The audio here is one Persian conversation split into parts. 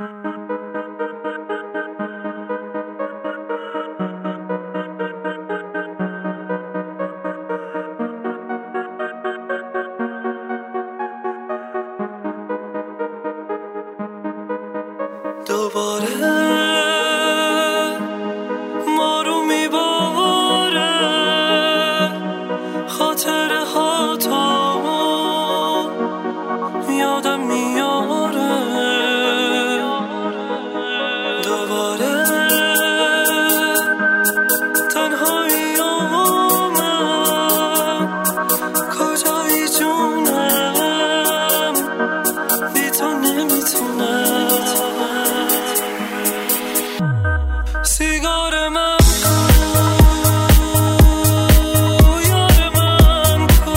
دوباره ما رو میباره خاطره ها تا یادم میاره. دوباره تنهایی من کجایی جونم بی تو نمیتونم. سیگار من کو یار من کو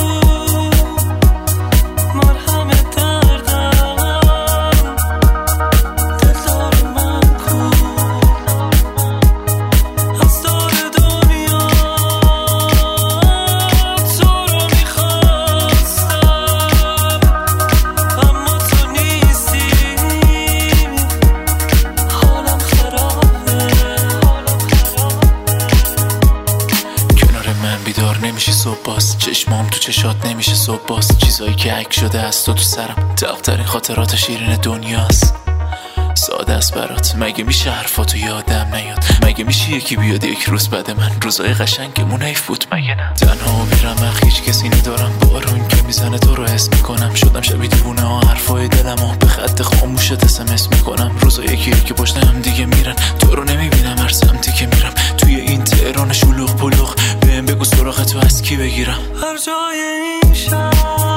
مرهم دردم دلدار من کو از دور دنیا تو رو میخواستم اما تو نیستی حالم خرابه. بیدار نمیشه صبح باز چشمام تو چشات نمیشه صبح باز چیزایی که عکس شده از تو سرم تلخترین خاطرات شیرین دنیاست. ساده است برات مگه میشه حرفاتو یادم نیاد؟ مگه میشه یکی بیاد یک روز بعد من روزای قشنگمون حیف بود مگه نه؟ تنها و بی‌رمق هیچ کسی ندارم بارون که میزنه تو رو حس میکنم شدم شبیه دیوونه ها حرفای دلمو به خط خاموشت SMS میکنم روزا یکی که پشت هم دیگه میرن تو رو نمیبینم هر سمتی که میرم توی این تهران شلوغ پلوغ بهم بگو سراغ تو از کی بگیرم. هر جای این شهر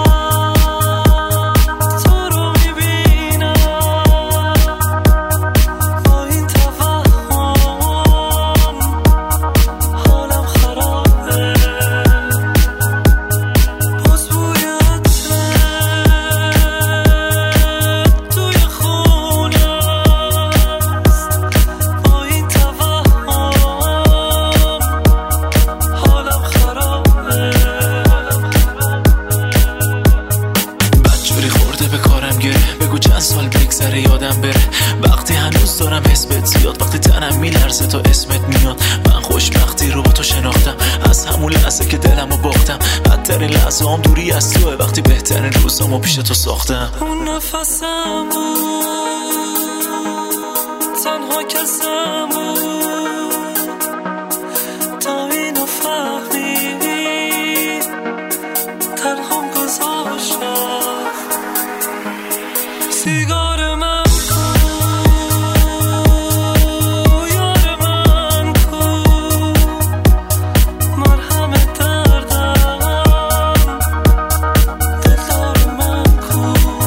بگو چند سال بگذره یادم بره وقتی هنوز دارم حس بهت زیاد وقتی تنم میلرزه تا اسمت میاد. من خوشبختی رو با تو شناختم از همون لحظه که دلمو باختم بدترین لحظه هم دوری از توه وقتی بهترین روزامو پیش تو ساختم. اون نفسم بود تنها کسم بود تا اینو فهمید تنهام گذاشتم. سیگار من کو یار من کو مرهم دردم دلدار من کو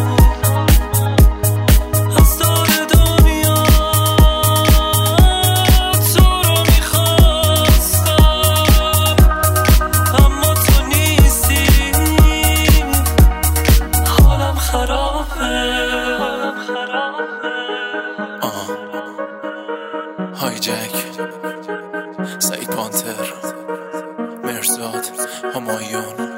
از دور دنیا تو رو میخواستم اما تو نیستی حالم خرابه. هایجک سعید پانتر مرزاد همایون